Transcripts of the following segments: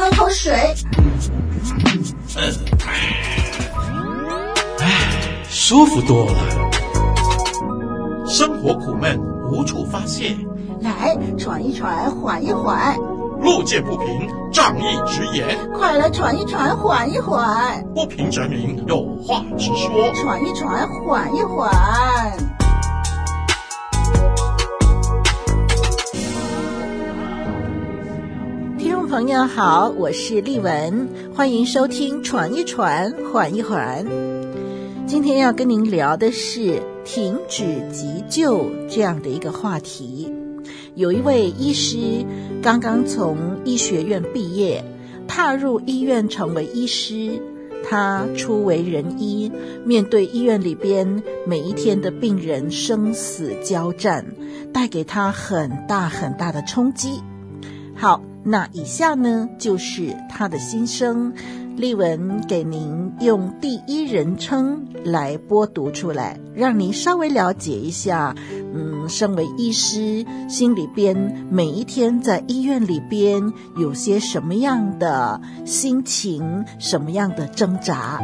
喝口水。 舒服多了。生活苦闷无处发泄， 来喘一喘，缓一缓。 路见不平，仗义直言。 快来喘一喘，缓一缓。 不平则鸣，有话直说。 喘一喘，缓一缓。听众朋友好，我是丽文，欢迎收听喘一喘，缓一缓。今天要跟您聊的是停止急救这样的一个话题。有一位医师刚刚从医学院毕业，踏入医院成为医师。他初为人医，面对医院里边每一天的病人生死交战，带给他很大很大的冲击。好，那以下呢就是他的心声，丽文给您用第一人称来播读出来，让您稍微了解一下身为医师心里边每一天在医院里边有些什么样的心情，什么样的挣扎。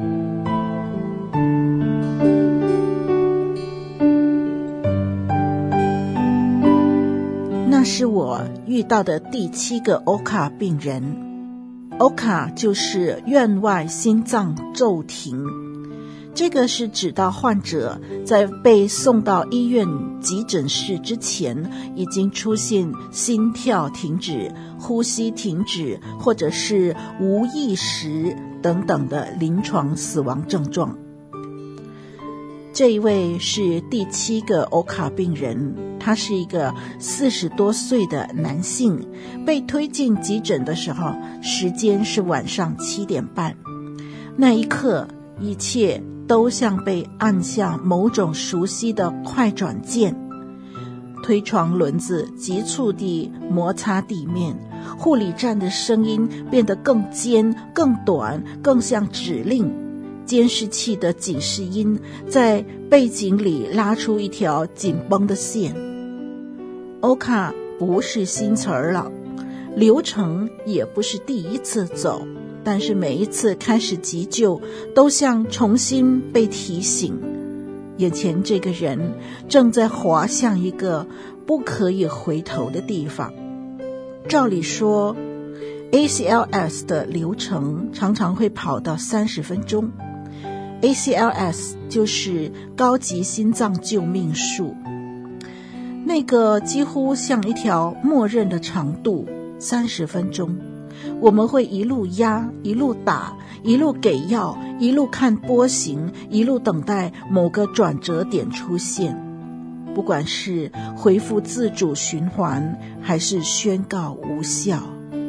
那是我遇到的第7个 OCA 病人。OCA 就是院外心脏骤停，这个是指到患者在被送到医院急诊室之前，已经出现心跳停止、呼吸停止，或者是无意识等等的临床死亡症状。这一位是第7个 OCA 病人，他是一个40多岁的男性，被推进急诊的时候，时间是晚上7点半。那一刻，一切都像被按下某种熟悉的快转键，推床轮子急促地摩擦地面，护理站的声音变得更尖、更短，更像指令。监视器的警示音在背景里拉出一条紧绷的线。OCA 不是新词儿了，流程也不是第一次走，但是每一次开始急救都像重新被提醒，眼前这个人正在滑向一个不可以回头的地方。照理说 ACLS 的流程常常会跑到30分钟， ACLS 就是高级心脏救命术，那个几乎像一条默认的长度，30分钟，我们会一路压，一路打，一路给药，一路看波形，一路等待某个转折点出现，不管是恢复自主循环，还是宣告无效。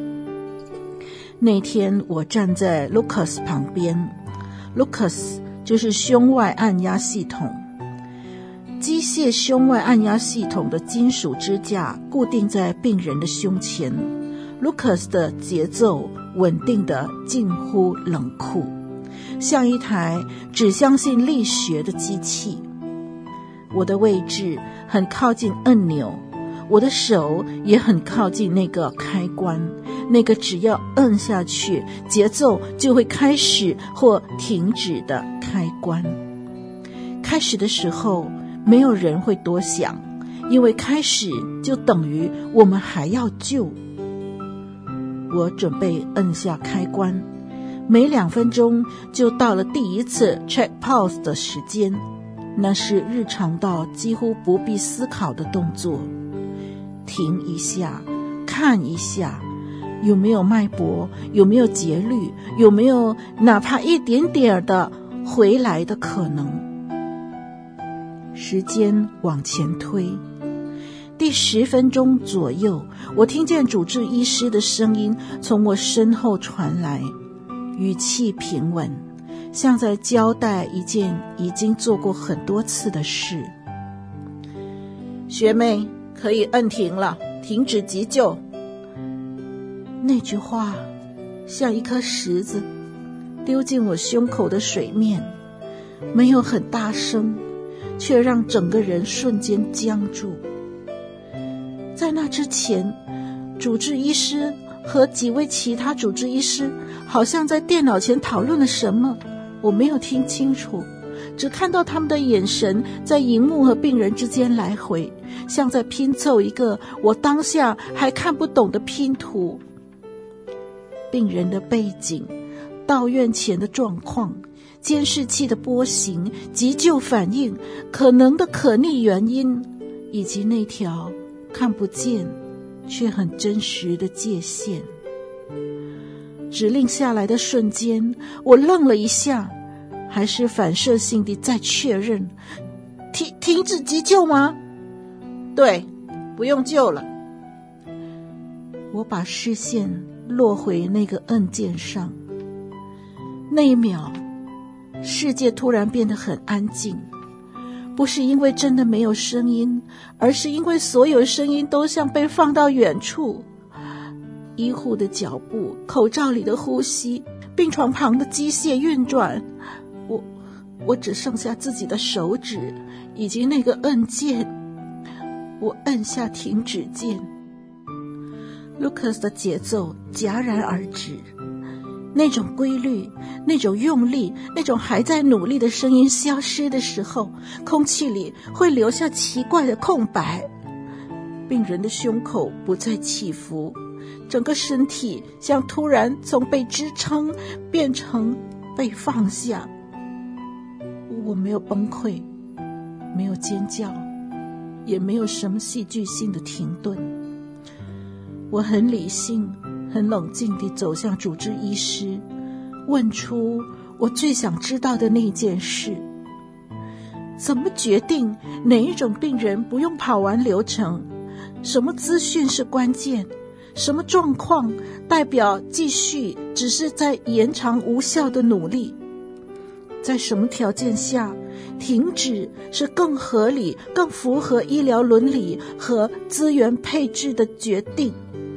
那天我站在 Lucas 旁边， Lucas 就是胸外按压系统，机械胸外按压系统的金属支架固定在病人的胸前， Lucas 的节奏稳定的近乎冷酷，像一台只相信力学的机器。我的位置很靠近按钮，我的手也很靠近那个开关，那个只要按下去节奏就会开始或停止的开关。开始的时候没有人会多想，因为开始就等于我们还要救。我准备按下开关，每2分钟就到了第一次 check pulse 的时间，那是日常到几乎不必思考的动作。停一下，看一下有没有脉搏，有没有节律，有没有哪怕一点点的回来的可能。时间往前推，第10分钟左右，我听见主治医师的声音从我身后传来，语气平稳，像在交代一件已经做过很多次的事。学妹，可以按停了，停止急救。那句话像一颗石子丢进我胸口的水面，没有很大声，却让整个人瞬间僵住。在那之前，主治医师和几位其他主治医师好像在电脑前讨论了什么，我没有听清楚，只看到他们的眼神在荧幕和病人之间来回，像在拼凑一个我当下还看不懂的拼图。病人的背景、到院前的状况、监视器的波形、急救反应、可能的可逆原因，以及那条看不见却很真实的界限。指令下来的瞬间，我愣了一下，还是反射性地再确认，停止急救吗？对，不用救了。我把视线落回那个按键上，那一秒世界突然变得很安静，不是因为真的没有声音，而是因为所有声音都像被放到远处。医护的脚步，口罩里的呼吸，病床旁的机械运转，我只剩下自己的手指以及那个按键。我按下停止键， Lucas 的节奏戛然而止，那种规律，那种用力，那种还在努力的声音消失的时候，空气里会留下奇怪的空白。病人的胸口不再起伏，整个身体像突然从被支撑变成被放下。我没有崩溃，没有尖叫，也没有什么戏剧性的停顿。我很理性、很冷静地走向主治医师，问出我最想知道的那件事：怎么决定哪一种病人不用跑完流程？什么资讯是关键？什么状况代表继续只是在延长无效的努力？在什么条件下停止是更合理、更符合医疗伦理和资源配置的决定？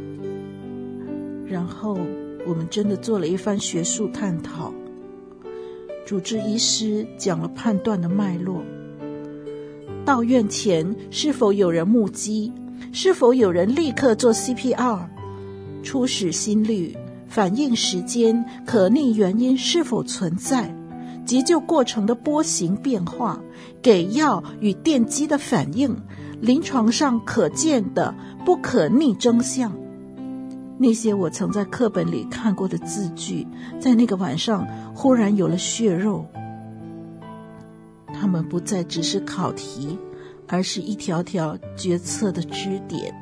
然后我们真的做了一番学术探讨。主治医师讲了判断的脉络：到院前是否有人目击？是否有人立刻做 CPR？ 初始心率、反应时间、可逆原因是否存在？急救过程的波形变化、给药与电击的反应、临床上可见的不可逆征象。那些我曾在课本里看过的字句，在那个晚上忽然有了血肉。它们不再只是考题，而是一条条决策的支点。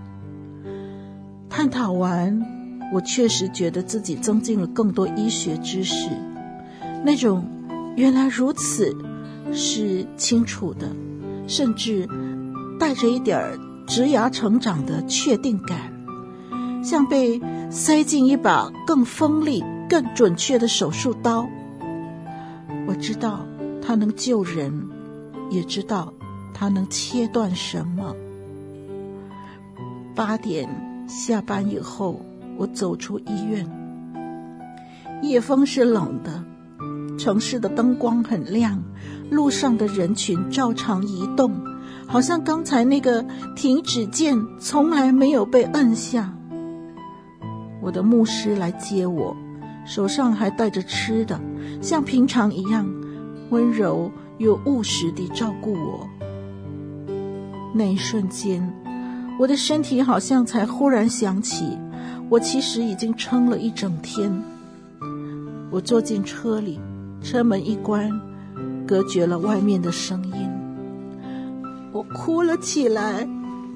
探讨完，我确实觉得自己增进了更多医学知识，那种原来如此是清楚的，甚至带着一点职涯成长的确定感，像被塞进一把更锋利、更准确的手术刀。我知道它能救人，也知道它能切断什么。8点下班以后，我走出医院。夜风是冷的，城市的灯光很亮，路上的人群照常移动，好像刚才那个停止键从来没有被按下。我的牧师来接我，手上还带着吃的，像平常一样温柔又务实地照顾我。那一瞬间，我的身体好像才忽然想起，我其实已经撑了一整天。我坐进车里，车门一关，隔绝了外面的声音。我哭了起来，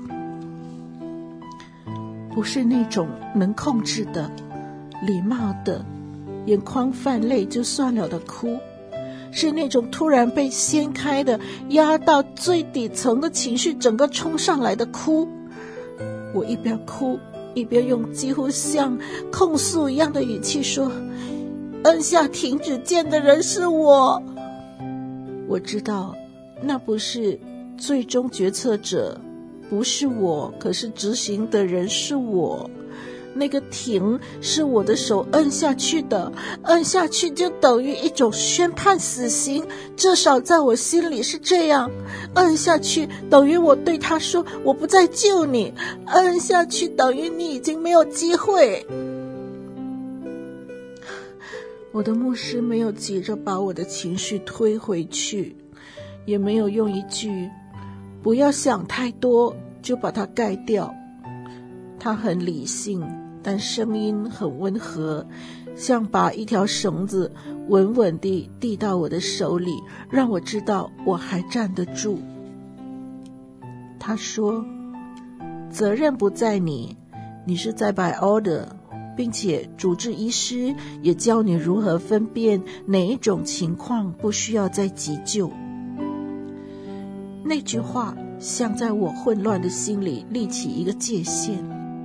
不是那种能控制的、礼貌的、眼眶泛泪就算了的哭，是那种突然被掀开的、压到最底层的情绪整个冲上来的哭。我一边哭一边用几乎像控诉一样的语气说，按下停止键的人是我。我知道那不是最终决策者，不是我，可是执行的人是我， 那个停是我的手摁下去的，摁下去就等于一种宣判死刑，至少在我心里是这样。摁下去等于我对他说我不再救你，摁下去等于你已经没有机会。我的牧师没有急着把我的情绪推回去，也没有用一句不要想太多就把它盖掉。他很理性，但声音很温和，像把一条绳子稳稳地递到我的手里，让我知道我还站得住。他说，责任不在你，你是在 by order， 并且主治医师也教你如何分辨哪一种情况不需要再急救。那句话像在我混乱的心里立起一个界限。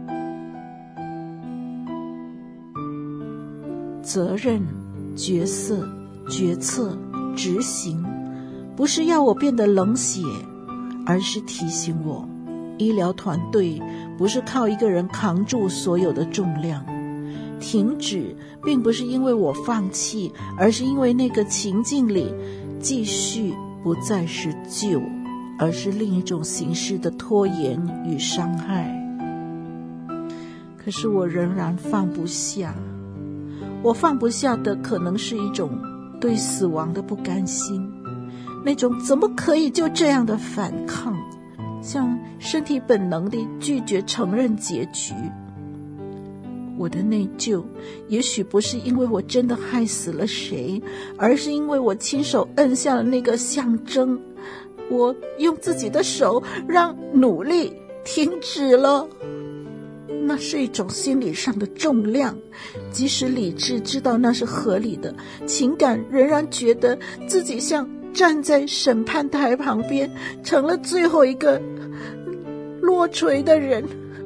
责任、角色、决策、执行，不是要我变得冷血，而是提醒我，医疗团队不是靠一个人扛住所有的重量。停止并不是因为我放弃，而是因为那个情境里继续不再是救，而是另一种形式的拖延与伤害。可是我仍然放不下，我放不下的可能是一种对死亡的不甘心，那种怎么可以就这样的反抗，像身体本能地拒绝承认结局。我的内疚也许不是因为我真的害死了谁，而是因为我亲手摁下了那个象征，我用自己的手让努力停止了。那是一种心理上的重量，即使理智知道那是合理的，情感仍然觉得自己像站在审判台旁边，成了最后一个落锤的人。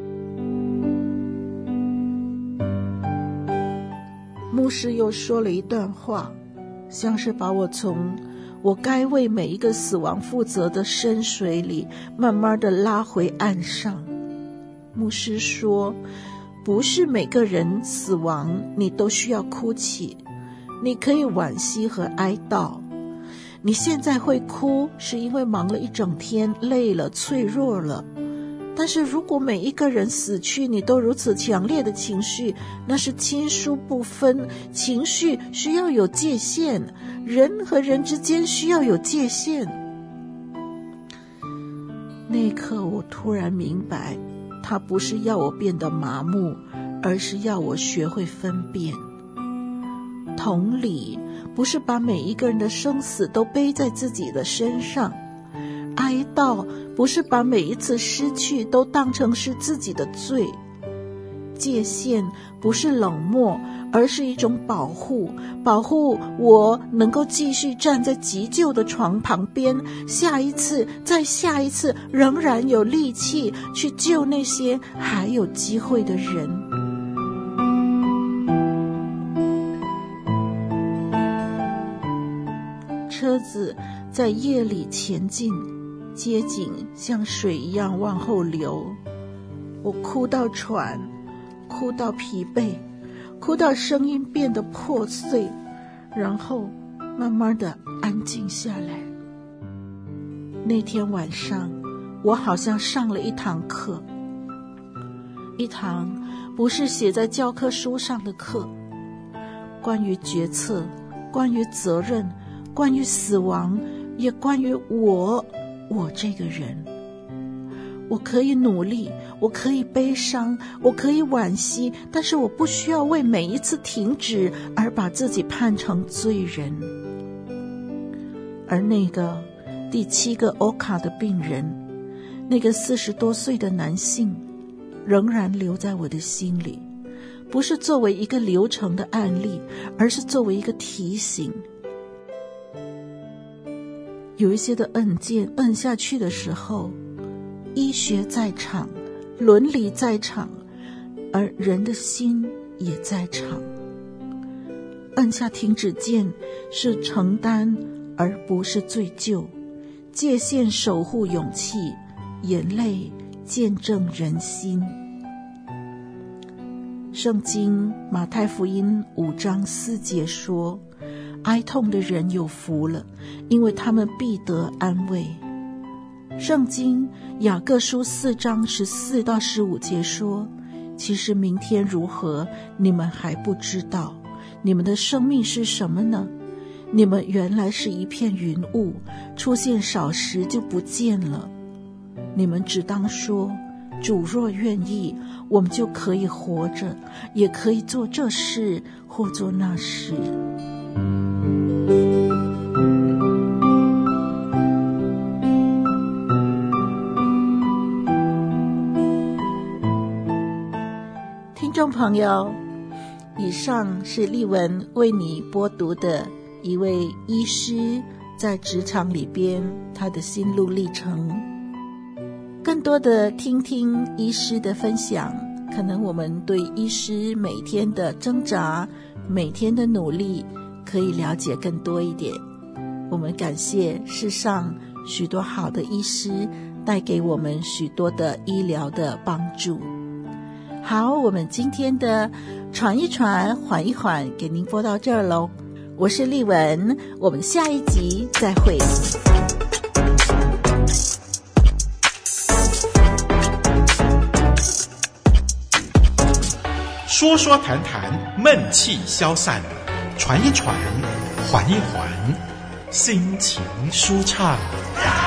牧师又说了一段话，像是把我从我该为每一个死亡负责的深水里慢慢地拉回岸上。牧师说，不是每个人死亡你都需要哭泣，你可以惋惜和哀悼。你现在会哭是因为忙了一整天，累了，脆弱了。但是如果每一个人死去你都如此强烈的情绪，那是亲疏不分，情绪需要有界限，人和人之间需要有界限。那一刻我突然明白，他不是要我变得麻木，而是要我学会分辨。同理，不是把每一个人的生死都背在自己的身上。哀悼不是把每一次失去都当成是自己的罪。界限不是冷漠，而是一种保护，保护我能够继续站在急救的床旁边，下一次再下一次仍然有力气去救那些还有机会的人。车子在夜里前进，街景像水一样往后流，我哭到喘，哭到疲惫，哭到声音变得破碎，然后慢慢地安静下来。那天晚上，我好像上了一堂课，一堂不是写在教科书上的课，关于决策，关于责任，关于死亡，也关于我这个人。我可以努力，我可以悲伤，我可以惋惜，但是我不需要为每一次停止而把自己判成罪人。而那个第7个欧卡的病人，那个40多岁的男性，仍然留在我的心里，不是作为一个流程的案例，而是作为一个提醒。有一些的按键按下去的时候，医学在场，伦理在场，而人的心也在场。按下停止键是承担，而不是罪疚。界限守护勇气，眼泪见证人心。 圣经马太福音5章4节说，哀痛的人有福了，因为他们必得安慰。圣经雅各书4章14到15节说，其实明天如何，你们还不知道。你们的生命是什么呢？你们原来是一片云雾，出现少时就不见了。你们只当说，主若愿意，我们就可以活着，也可以做这事或做那事。听众朋友，以上是丽文为你播读的一位医师在职场里边他的心路历程。更多的听听医师的分享，可能我们对医师每天的挣扎，每天的努力可以了解更多一点。我们感谢世上许多好的医师带给我们许多的医疗的帮助。好，我们今天的传一传缓一缓给您播到这儿咯。我是丽文，我们下一集再会。 说说谈谈，闷气消散，传一传，缓一缓，心情舒畅。